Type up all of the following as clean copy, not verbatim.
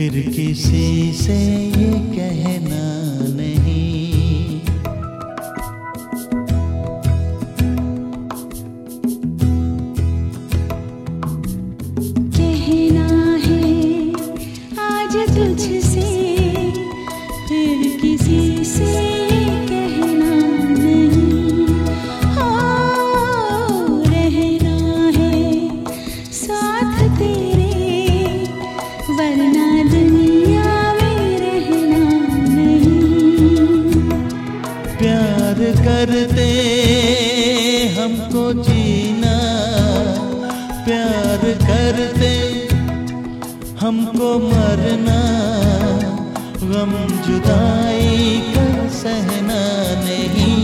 फिर किसी से ये कहना नहीं, कहना है आज तुझसे, फिर किसी से ये कहना नहीं। हो रहना है साथ तेरे, वरना दुनिया में रहना नहीं। प्यार करते हमको जीना, प्यार करते हमको मरना, गम जुदाई का सहना नहीं।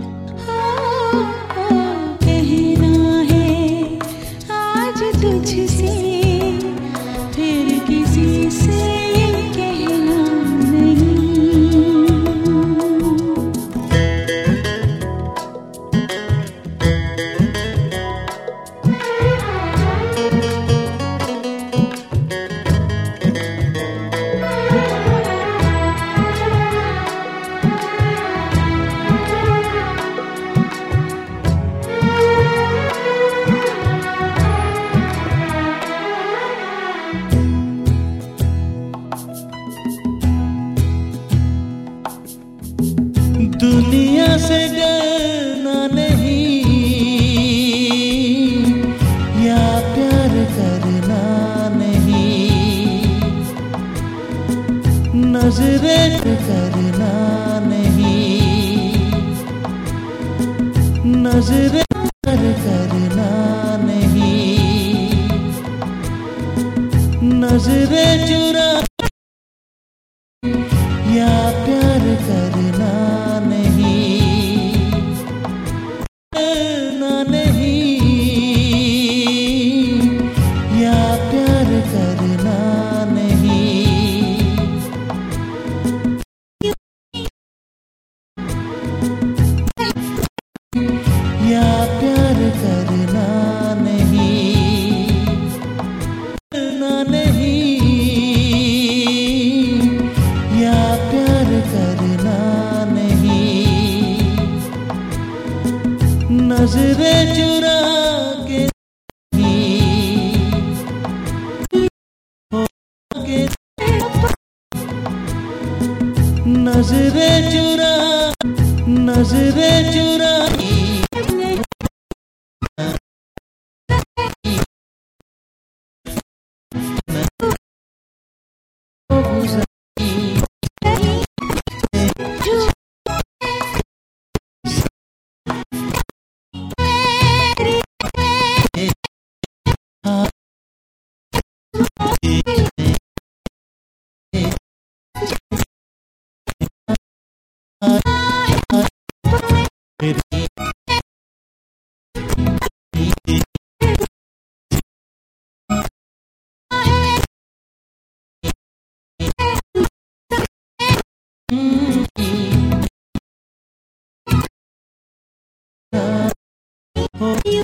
कहना है आज तुझसे, फिर किसी से ये कहना नहीं। दुनिया से डरना नहीं, या प्यार करना नहीं, नजरें करना नहीं, नजरें करना नहीं, नजरें चुरा या प्यार करना नहीं, करना नहीं, या प्यार करना नहीं, या प्यार करना नहीं, करना नहीं, या प्यार करना नहीं, नजरें चुरा के नहीं, हो के नजरें चुरा, नजरें चुरा हो